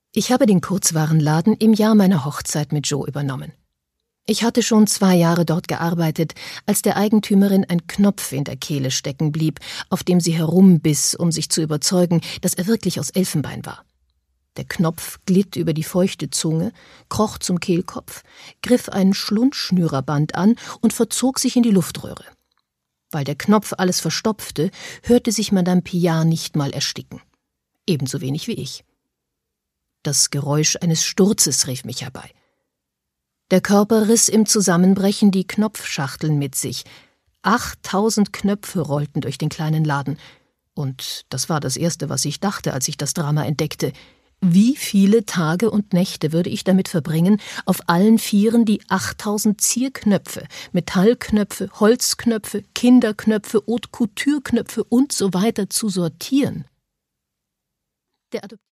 Ich habe den Kurzwarenladen im Jahr meiner Hochzeit mit Joe übernommen. Ich hatte schon 2 Jahre dort gearbeitet, als der Eigentümerin ein Knopf in der Kehle stecken blieb, auf dem sie herumbiss, um sich zu überzeugen, dass er wirklich aus Elfenbein war. Der Knopf glitt über die feuchte Zunge, kroch zum Kehlkopf, griff ein Schlundschnürerband an und verzog sich in die Luftröhre. Weil der Knopf alles verstopfte, hörte sich Madame Pillard nicht mal ersticken. Ebenso wenig wie ich. Das Geräusch eines Sturzes rief mich herbei. Der Körper riss im Zusammenbrechen die Knopfschachteln mit sich. 8000 Knöpfe rollten durch den kleinen Laden. Und das war das Erste, was ich dachte, als ich das Drama entdeckte. Wie viele Tage und Nächte würde ich damit verbringen, auf allen Vieren die 8000 Zierknöpfe, Metallknöpfe, Holzknöpfe, Kinderknöpfe, Haute-Couture-Knöpfe und so weiter zu sortieren? Der